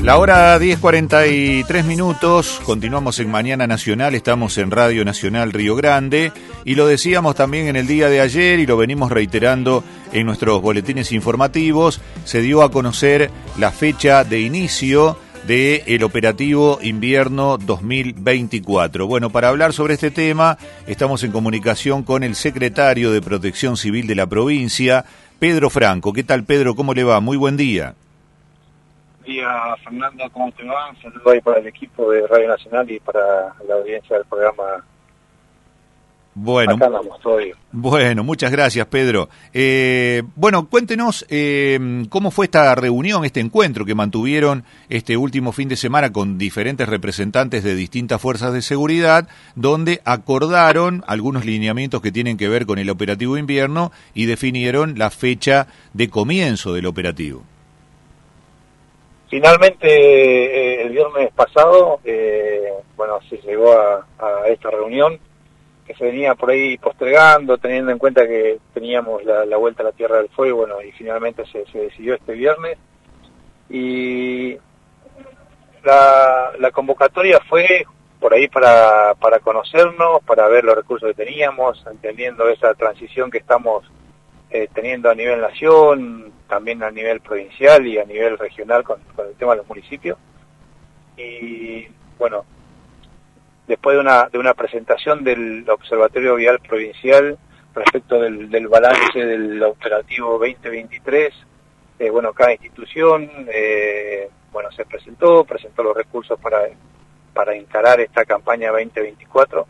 La hora 10:43, continuamos en Mañana Nacional, estamos en Radio Nacional Río Grande y lo decíamos también en el día de ayer y lo venimos reiterando en nuestros boletines informativos, se dio a conocer la fecha de inicio del operativo invierno 2024. Bueno, para hablar sobre este tema estamos en comunicación con el secretario de Protección Civil de la provincia, Pedro Franco. ¿Qué tal, Pedro? ¿Cómo le va? Muy buen día. Buen día, Fernando, ¿cómo te va? Un saludo ahí para el equipo de Radio Nacional y para la audiencia del programa. Bueno, acá andamos, todo bien. Bueno, muchas gracias, Pedro. Bueno, cuéntenos cómo fue esta reunión, este encuentro que mantuvieron este último fin de semana con diferentes representantes de distintas fuerzas de seguridad, donde acordaron algunos lineamientos que tienen que ver con el operativo invierno y definieron la fecha de comienzo del operativo. Finalmente, el viernes pasado, se llegó a esta reunión que se venía por ahí postergando, teniendo en cuenta que teníamos la vuelta a la Tierra del Fuego, y finalmente se decidió este viernes. Y la convocatoria fue por ahí para conocernos, para ver los recursos que teníamos, entendiendo esa transición que estamos teniendo a nivel nación, también a nivel provincial y a nivel regional con el tema de los municipios. Y bueno, después de una presentación del Observatorio Vial Provincial respecto del balance del operativo 2023, cada institución se presentó los recursos para encarar esta campaña 2024,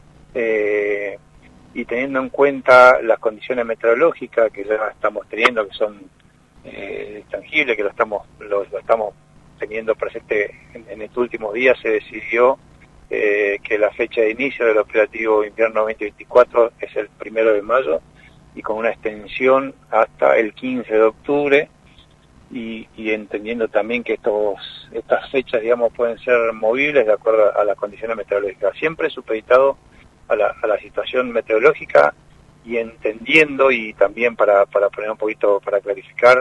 y teniendo en cuenta las condiciones meteorológicas que ya estamos teniendo, que son tangibles, que lo estamos teniendo presente en estos últimos días, se decidió que la fecha de inicio del operativo invierno 2024 es el 1 de mayo y con una extensión hasta el 15 de octubre y entendiendo también que estas fechas, pueden ser movibles de acuerdo a las condiciones meteorológicas, siempre supeditado a la situación meteorológica y entendiendo, y también para poner un poquito, para clarificar,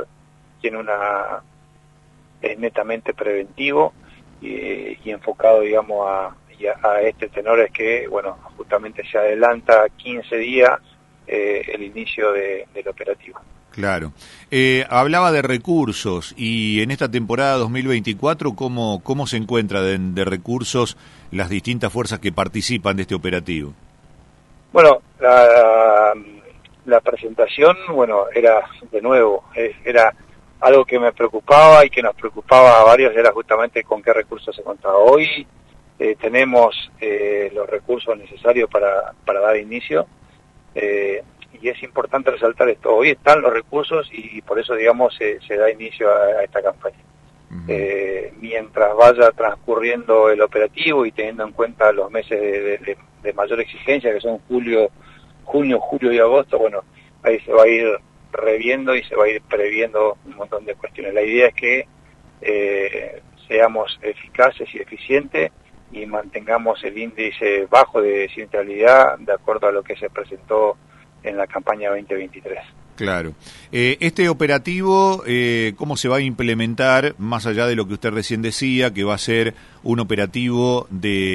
es netamente preventivo y enfocado, a este tenor, es que, justamente se adelanta 15 días el inicio del operativo. Claro. Hablaba de recursos y en esta temporada 2024, ¿cómo se encuentra de recursos las distintas fuerzas que participan de este operativo? Bueno, la presentación, era, de nuevo, era algo que me preocupaba y que nos preocupaba a varios, era justamente con qué recursos se contaba. Hoy tenemos los recursos necesarios para dar inicio, y es importante resaltar esto. Hoy están los recursos y por eso, se da inicio a esta campaña. Mientras vaya transcurriendo el operativo y teniendo en cuenta los meses de mayor exigencia, que son junio, julio y agosto, ahí se va a ir reviendo y se va a ir previendo un montón de cuestiones. La idea es que seamos eficaces y eficientes y mantengamos el índice bajo de siniestralidad de acuerdo a lo que se presentó en la campaña 2023. Claro. Este operativo, ¿cómo se va a implementar, más allá de lo que usted recién decía, que va a ser un operativo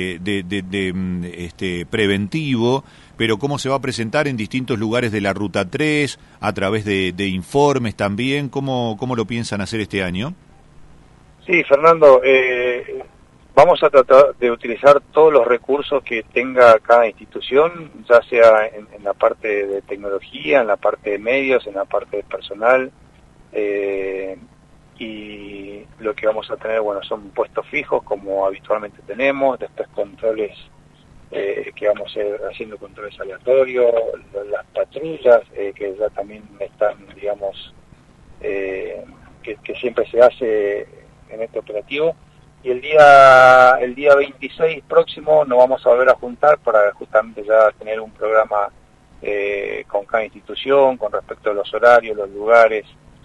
preventivo, pero cómo se va a presentar en distintos lugares de la Ruta 3, a través de informes también? ¿Cómo lo piensan hacer este año? Sí, Fernando, vamos a tratar de utilizar todos los recursos que tenga cada institución, ya sea en la parte de tecnología, en la parte de medios, en la parte de personal, y lo que vamos a tener, son puestos fijos como habitualmente tenemos, después controles, que vamos a ir haciendo controles aleatorios, las patrullas, que ya también están, que siempre se hace en este operativo. Y el día 26 próximo nos vamos a volver a juntar para justamente ya tener un programa con cada institución, con respecto a los horarios, los lugares,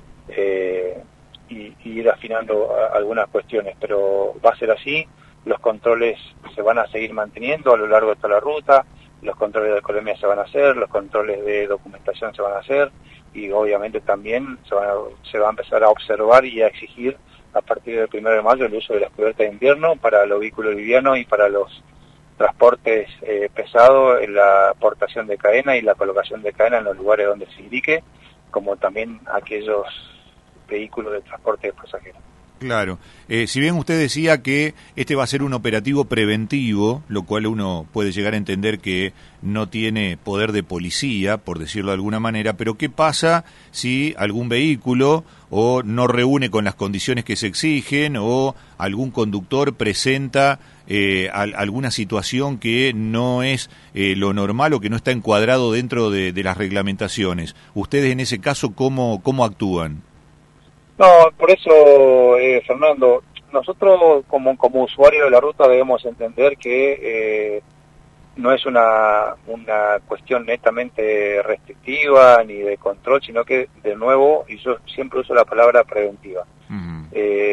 y ir afinando algunas cuestiones, pero va a ser así. Los controles se van a seguir manteniendo a lo largo de toda la ruta, los controles de alcoholemia se van a hacer, los controles de documentación se van a hacer, y obviamente también se va a empezar a observar y a exigir a partir del 1 de mayo el uso de las cubiertas de invierno para los vehículos livianos y para los transportes pesados, en la aportación de cadena y la colocación de cadena en los lugares donde se indique, como también aquellos vehículos de transporte de pasajeros. Claro. Si bien usted decía que este va a ser un operativo preventivo, lo cual uno puede llegar a entender que no tiene poder de policía, por decirlo de alguna manera, pero ¿qué pasa si algún vehículo o no reúne con las condiciones que se exigen o algún conductor presenta alguna situación que no es lo normal o que no está encuadrado dentro de las reglamentaciones? ¿Ustedes en ese caso cómo actúan? No, por eso, Fernando, nosotros como usuarios de la ruta debemos entender que no es una cuestión netamente restrictiva ni de control, sino que, de nuevo, y yo siempre uso la palabra preventiva. Uh-huh.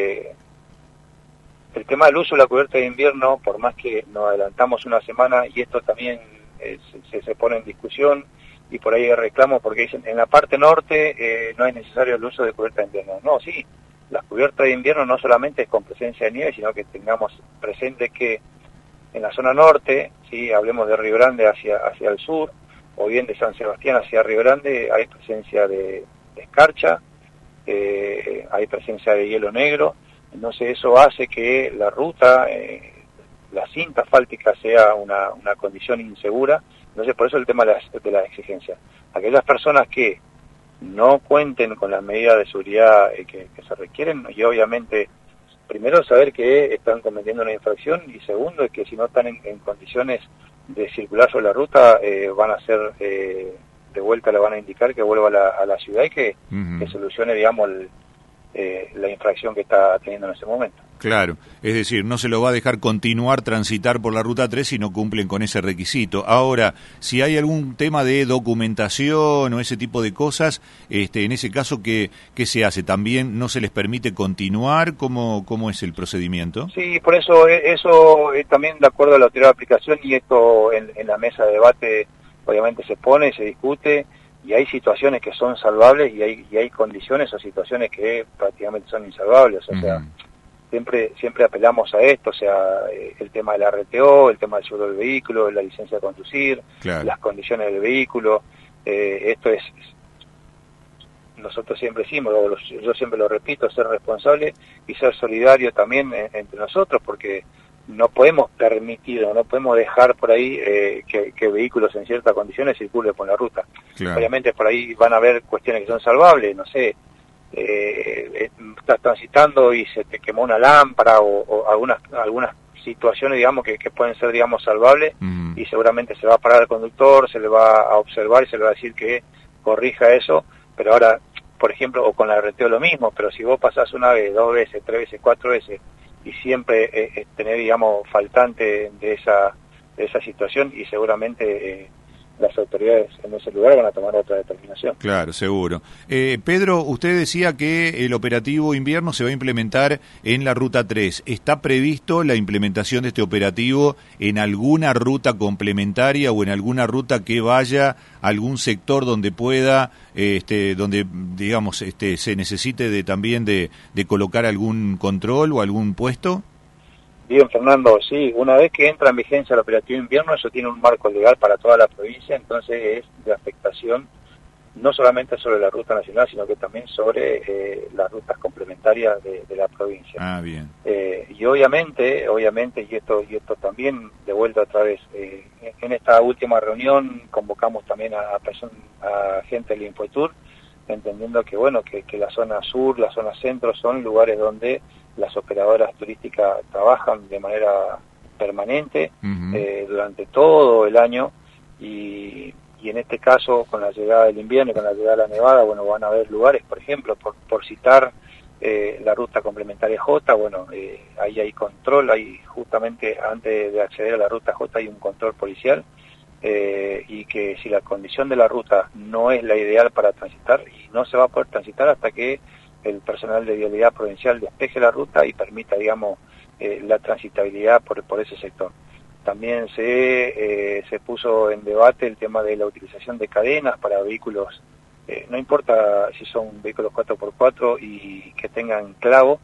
El tema del uso de la cubierta de invierno, por más que nos adelantamos una semana, y esto también se pone en discusión, y por ahí hay reclamos porque dicen, en la parte norte no es necesario el uso de cubierta de invierno. No, sí, la cubierta de invierno no solamente es con presencia de nieve, sino que tengamos presente que en la zona norte, sí, hablemos de Río Grande hacia el sur, o bien de San Sebastián hacia Río Grande, hay presencia de escarcha, hay presencia de hielo negro. Entonces eso hace que la ruta, la cinta asfáltica sea una condición insegura. Entonces por eso el tema de la exigencia. Aquellas personas que no cuenten con las medidas de seguridad que se requieren, y obviamente primero saber que están cometiendo una infracción, y segundo es que si no están en condiciones de circular sobre la ruta, van a ser de vuelta, le van a indicar que vuelva a la ciudad y que solucione, digamos, la infracción que está teniendo en ese momento. Claro, es decir, no se lo va a dejar continuar transitar por la Ruta 3 si no cumplen con ese requisito. Ahora, si hay algún tema de documentación o ese tipo de cosas, en ese caso, ¿qué se hace? ¿También no se les permite continuar? ¿Cómo es el procedimiento? Sí, por eso también de acuerdo a la autoridad de aplicación, y esto en la mesa de debate obviamente se pone, se discute, y hay situaciones que son salvables y hay condiciones o situaciones que prácticamente son insalvables, o sea, siempre apelamos a esto, o sea, el tema del RTO, el tema del seguro del vehículo, la licencia de conducir, claro, las condiciones del vehículo, esto es, nosotros siempre decimos, yo siempre lo repito, ser responsable y ser solidario también entre nosotros, porque no podemos permitir, no podemos dejar por ahí que vehículos en ciertas condiciones circulen por la ruta. Claro. Obviamente por ahí van a haber cuestiones que son salvables, no sé, estás transitando y se te quemó una lámpara o algunas situaciones, digamos, que pueden ser, digamos, salvables, y seguramente se va a parar al conductor, se le va a observar y se le va a decir que corrija eso, pero ahora, por ejemplo, o con la RTO lo mismo, pero si vos pasás una vez, 2 veces, 3 veces, 4 veces, y siempre tener, digamos, faltante de esa situación, y seguramente las autoridades en ese lugar van a tomar otra determinación. Claro, seguro. Pedro, usted decía que el operativo invierno se va a implementar en la Ruta 3. ¿Está previsto la implementación de este operativo en alguna ruta complementaria o en alguna ruta que vaya a algún sector donde pueda, donde, digamos, se necesite también de colocar algún control o algún puesto? Bien, Fernando, sí, una vez que entra en vigencia el operativo invierno, eso tiene un marco legal para toda la provincia, entonces es de afectación no solamente sobre la ruta nacional, sino que también sobre las rutas complementarias de la provincia. Ah, bien. Y obviamente, y esto también de vuelta otra vez, en esta última reunión convocamos también a gente del Infotur, entendiendo que bueno, que la zona sur, la zona centro son lugares donde las operadoras turísticas trabajan de manera permanente durante todo el año, y en este caso con la llegada del invierno y con la llegada de la nevada, bueno, van a haber lugares, por ejemplo, por citar la ruta complementaria J, bueno, ahí hay control, hay justamente antes de acceder a la ruta J hay un control policial, y que si la condición de la ruta no es la ideal para transitar, y no se va a poder transitar hasta que el personal de vialidad provincial despeje la ruta y permita, digamos, la transitabilidad por ese sector. También se puso en debate el tema de la utilización de cadenas para vehículos no importa si son vehículos 4x4 y que tengan clavo,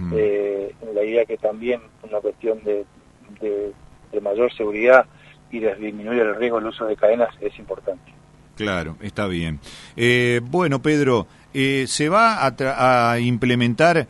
la idea que también una cuestión de mayor seguridad y de disminuir el riesgo del uso de cadenas es importante. Claro, está bien. Bueno, Pedro, ¿se va a implementar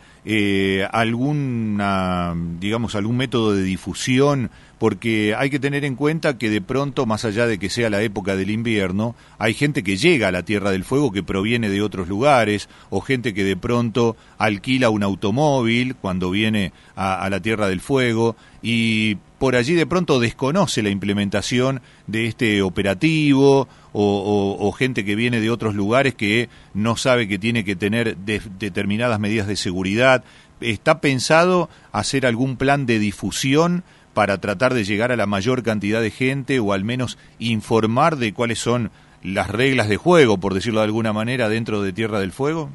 algún método de difusión? Porque hay que tener en cuenta que de pronto, más allá de que sea la época del invierno, hay gente que llega a la Tierra del Fuego que proviene de otros lugares, o gente que de pronto alquila un automóvil cuando viene a la Tierra del Fuego, y por allí de pronto desconoce la implementación de este operativo, o gente que viene de otros lugares que no sabe que tiene que tener determinadas medidas de seguridad. ¿Está pensado hacer algún plan de difusión para tratar de llegar a la mayor cantidad de gente, o al menos informar de cuáles son las reglas de juego, por decirlo de alguna manera, dentro de Tierra del Fuego?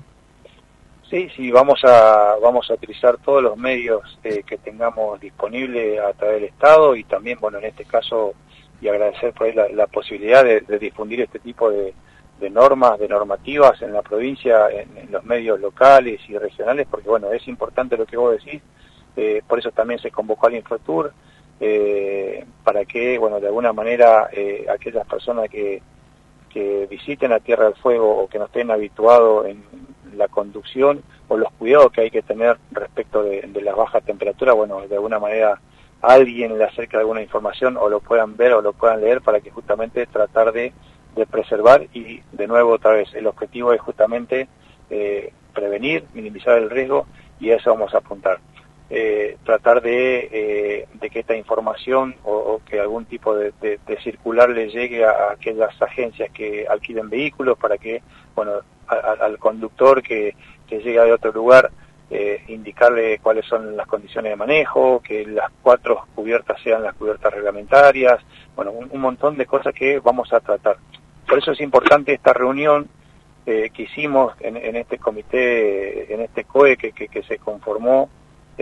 Sí, vamos a utilizar todos los medios que tengamos disponibles a través del Estado, y también, bueno, en este caso, y agradecer por ahí la posibilidad de difundir este tipo de normas, de normativas en la provincia, en los medios locales y regionales, porque, bueno, es importante lo que vos decís. Por eso también se convocó al Infratur, para que, bueno, de alguna manera aquellas personas que visiten la Tierra del Fuego o que no estén habituados en la conducción o los cuidados que hay que tener respecto de las bajas temperaturas, bueno, de alguna manera alguien le acerque alguna información, o lo puedan ver o lo puedan leer, para que justamente tratar de preservar. Y de nuevo, otra vez, el objetivo es justamente prevenir, minimizar el riesgo, y a eso vamos a apuntar. Tratar de que esta información o que algún tipo de circular le llegue a aquellas agencias que alquilen vehículos, para que, bueno, al conductor que llega de otro lugar, indicarle cuáles son las condiciones de manejo, que las 4 cubiertas sean las cubiertas reglamentarias, bueno, un montón de cosas que vamos a tratar. Por eso es importante esta reunión que hicimos en este comité, en este COE que se conformó,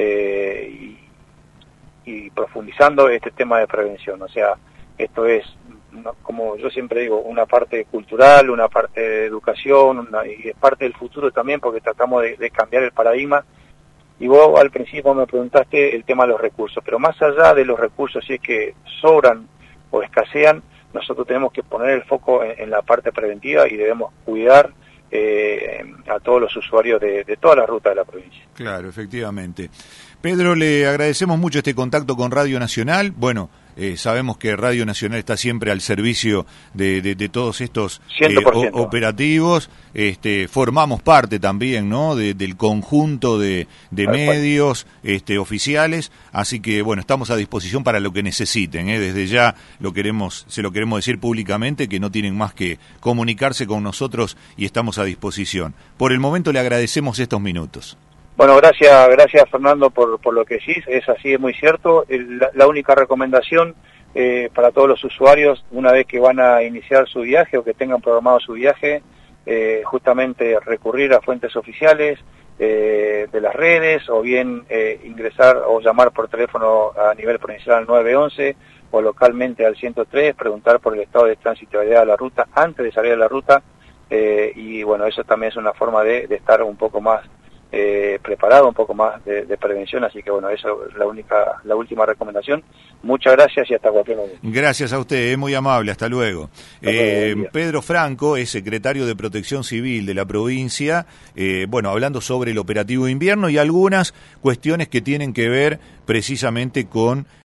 y profundizando este tema de prevención. O sea, esto es, como yo siempre digo, una parte cultural, una parte de educación, y es parte del futuro también, porque tratamos de cambiar el paradigma. Y vos al principio me preguntaste el tema de los recursos, pero más allá de los recursos, si es que sobran o escasean, nosotros tenemos que poner el foco en la parte preventiva, y debemos cuidar a todos los usuarios de toda la ruta de la provincia. Claro, efectivamente. Pedro, le agradecemos mucho este contacto con Radio Nacional. Bueno, sabemos que Radio Nacional está siempre al servicio de todos estos operativos. Formamos parte también, ¿no?, del conjunto de medios oficiales, así que, bueno, estamos a disposición para lo que necesiten. Desde ya se lo queremos decir públicamente, que no tienen más que comunicarse con nosotros, y estamos a disposición. Por el momento le agradecemos estos minutos. Bueno, gracias Fernando por lo que decís. Es así, es muy cierto. La única recomendación para todos los usuarios, una vez que van a iniciar su viaje o que tengan programado su viaje, justamente recurrir a fuentes oficiales de las redes, o bien ingresar o llamar por teléfono a nivel provincial al 911 o localmente al 103, preguntar por el estado de transitabilidad de la ruta antes de salir de la ruta, y bueno, eso también es una forma de estar un poco más preparado, un poco más de prevención. Así que, bueno, eso es la última recomendación. Muchas gracias y hasta cualquier momento. Gracias a usted, es muy amable, hasta luego. Pedro Franco es secretario de Protección Civil de la provincia, bueno, hablando sobre el operativo de invierno y algunas cuestiones que tienen que ver precisamente con